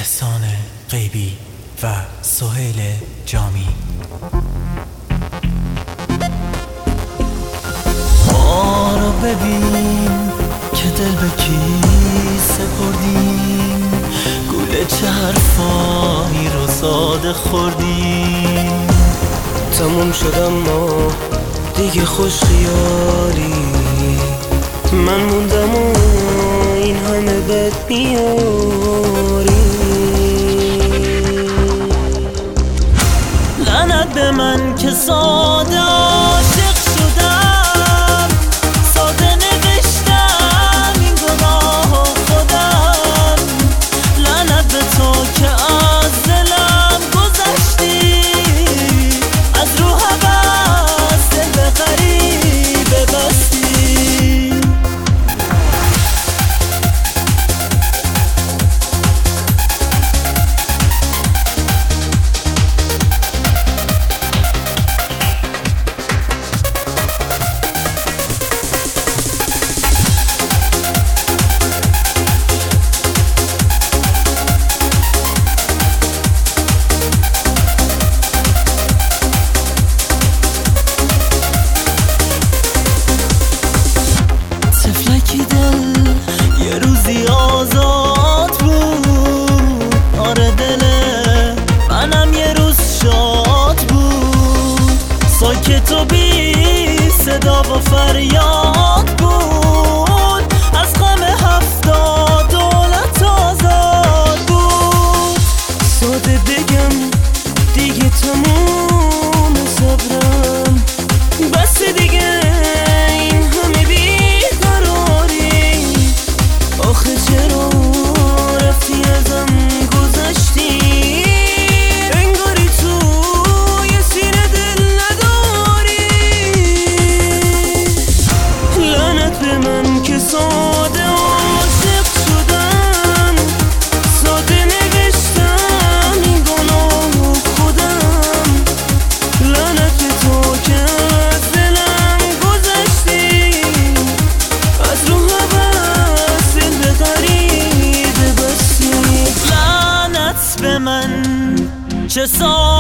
احسان غیبی و سهیل جامی. ما رو ببین که دل به کی سپردیم، گوله چه حرفایی رو ساده خوردیم. تموم شدم ما دیگه خوش خیالی، من موندم و این همه بد میاری. لعنت به من که ساده عاشق شدم، ساده نوشتم این گناه خودم. لعنت به تو که از دلم گذشتی، از رو هوس دل به غریبه بستی. تفلکی دل یه روزی آزاد بود، آره دل منم یه روز شاد بود. ساکت و بی صدا و فریاد بود، از غم 70 دولت آزاد بود. ساده بگم دیگه تموم صبرم، بس دیگه این همه بیقراری. آخه چرا رفتی ازم گذشتی، انگاری تو یه سینه دل نداری. لعنت به من که ساده عاشق شدم، ساده نوشتم این گناه خودم. لعنت به تو که از دلم گذشتی، از رو هوس دل به غریبه بستی. لعنت به من چه